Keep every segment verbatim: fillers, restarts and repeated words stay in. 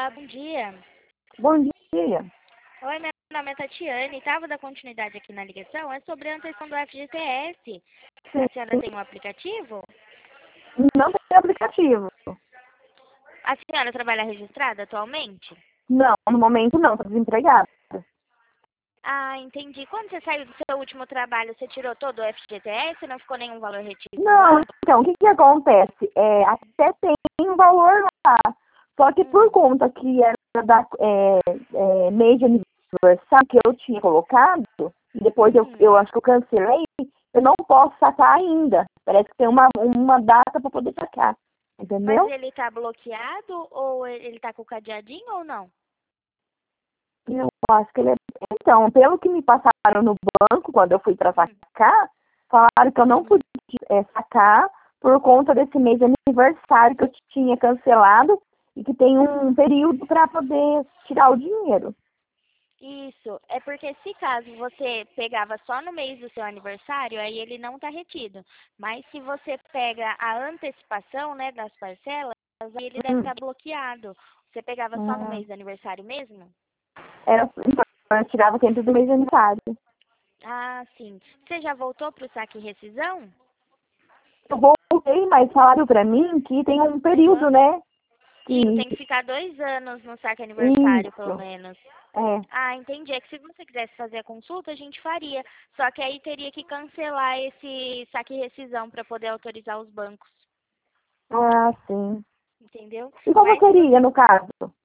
Olá, bom dia. Bom dia. Oi, meu nome é Tatiane, tá? Vou dar continuidade aqui na ligação. É sobre a manutenção do F G T S. Sim, A senhora tem um aplicativo? não tem aplicativo. A senhora trabalha registrada atualmente? Não, no momento não, estou desempregada. Ah, entendi. Quando você saiu do seu último trabalho, você tirou todo o F G T S? Não ficou nenhum valor retido Não, lá? então, o que que acontece? É, até tem um valor lá, só que por Hum, conta que era da, é, é, mês de aniversário que eu tinha colocado, e depois eu, hum. eu acho que eu cancelei, eu não posso sacar ainda. Parece que tem uma, uma data para poder sacar, Mas entendeu? ele tá bloqueado ou ele tá com o cadeadinho ou não? Eu acho que ele é... Então, pelo que me passaram no banco, quando eu fui para Hum, sacar, falaram que eu não uhum. podia é, sacar por conta desse mês de aniversário que eu tinha cancelado e que tem um período para poder tirar o dinheiro. Isso, é porque se caso você pegava só no mês do seu aniversário, aí ele não está retido. Mas se você pega a antecipação, né, das parcelas, aí ele deve Hum, estar bloqueado. Você pegava só no ah, mês do aniversário mesmo? era, então, eu tirava sempre do mês de aniversário. Ah, sim. Você já voltou para o saque e rescisão? Eu voltei, mas falaram para mim que tem um período, Aham. né? Isso, Que tem que ficar dois anos no saque aniversário, pelo isso, menos. é. Ah, entendi. É que se você quisesse fazer a consulta, a gente faria. Só que aí teria que cancelar esse saque e rescisão para poder autorizar os bancos. Ah, sim. Entendeu? E como Mas se seria, você. no caso?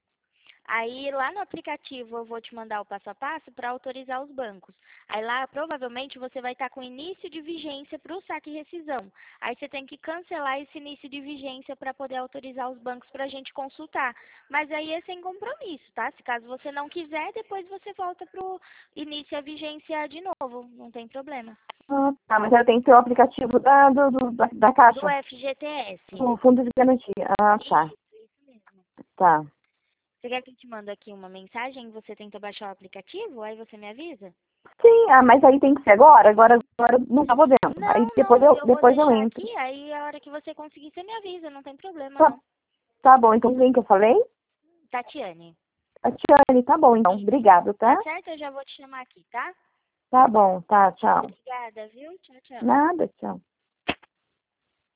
Aí lá no aplicativo eu vou te mandar o passo a passo para autorizar os bancos. Aí lá provavelmente você vai estar com início de vigência para o saque e rescisão. Aí você tem que cancelar esse início de vigência para poder autorizar os bancos para a gente consultar. Mas aí é sem compromisso, tá? Se caso você não quiser, depois você volta para o início a vigência de novo. Não tem problema. Ah, tá, mas eu tenho que ter o aplicativo da, do, do- da, da Do Caixa, F G T S. do Fundo de Garantia. Ah, tá, Isso, isso mesmo. tá. Você quer que eu te mande aqui uma mensagem e você tenta baixar o aplicativo? Aí você me avisa? Sim, ah, mas aí tem que ser agora, agora, agora não tá podendo. Aí Não, depois não, eu, eu vou depois eu deixar entro. aqui, aí a hora que você conseguir, você me avisa, não tem problema Tá, não. tá bom, então quem que eu falei? Tatiane. A Tiane, tá bom, então. Isso. Obrigado, Tá tá? certo? Eu já vou te chamar aqui, tá? Tá bom, tá, tchau. Obrigada, viu? Tchau, tchau. Nada, tchau.